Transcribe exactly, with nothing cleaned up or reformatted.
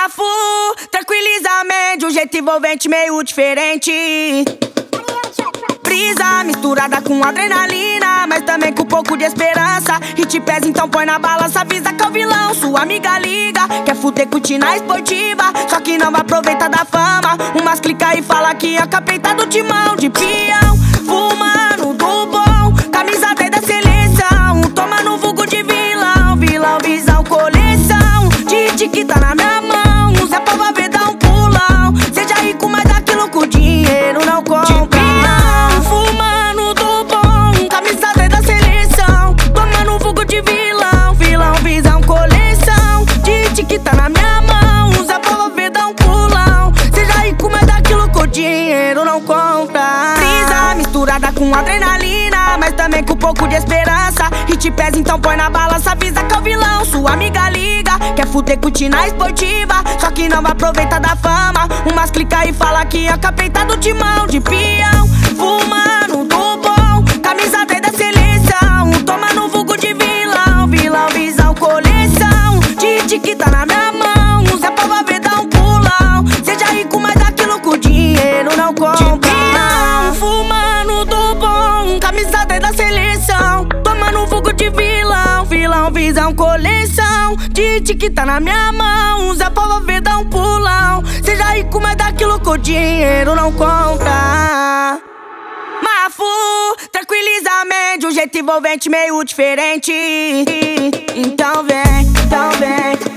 Mafu, tranquiliza a mente, um jeito envolvente meio diferente. Brisa misturada com adrenalina, mas também com um pouco de esperança. Hit pesa, então põe na balança, avisa que é o vilão. Sua amiga liga, quer fuder com tina esportiva, só que não aproveita da fama. Umas clica e fala que é capeta do timão de peão. Fumando do bom, camisa dez da seleção. Toma no vulgo de vilão, vilão, visão, coleção. Tite que tá na minha mão, Zé Pova ver dar um pulão. Seja rico, mas aquilo com dinheiro não compra. Fumando do bom, camisa dez da seleção. Toma no vulgo de vilão, vilão, visão, coleção. Tite que tá na minha mão, Zé Pova ver dar um pulão. Seja rico, mas aquilo com dinheiro não compra. Brisa misturada com adrenalina, mas também com um pouco de esperança. Hit pesa, então põe na balança, avisa que é o vilão. Sua amiga liga, quer fuder com tina esportiva, só que não aproveita da fama. Umas clica e fala que é capeta do timão de peão. Fumando do bom, camisa dez da seleção. Toma no vulgo de vilão, vilão, visão, coleção. Tite que tá na minha mão, Zé Pova ver dar um pulão. Seja rico, mas aquilo com dinheiro não compra. Fumando do bom, camisa dez da seleção. Toma no vulgo de vilão, vilão, visão, coleção. Tite que tá na minha mão, Zé Pova ver dar um pulão. Seja rico, mas daquilo com dinheiro não compra. Mafu, tranquiliza a mente, um jeito envolvente meio diferente. Então vem, então vem.